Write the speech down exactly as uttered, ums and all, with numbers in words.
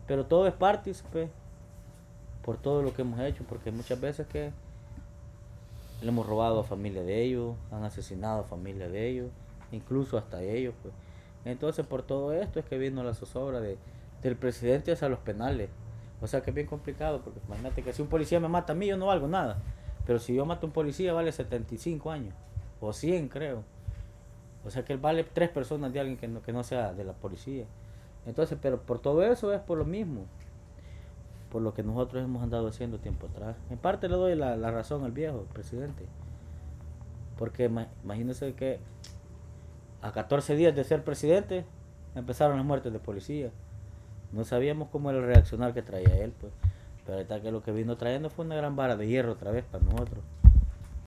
Pero todo es partícipe por todo lo que hemos hecho, porque muchas veces que le hemos robado a familia de ellos, han asesinado a familia de ellos, incluso hasta ellos, pues. Entonces por todo esto es que vino la zozobra de, del presidente hacia los penales. O sea que es bien complicado, porque imagínate que si un policía me mata a mí, yo no valgo nada. Pero si yo mato a un policía, vale setenta y cinco años, o cien creo. O sea que él vale tres personas de alguien que no, que no sea de la policía. Entonces, pero por todo eso es por lo mismo, por lo que nosotros hemos andado haciendo tiempo atrás. En parte le doy la, la razón al viejo presidente, porque imagínense que a catorce días de ser presidente empezaron las muertes de policía. No sabíamos cómo era el reaccionar que traía él, pues. Pero ahorita que lo que vino trayendo fue una gran vara de hierro otra vez para nosotros.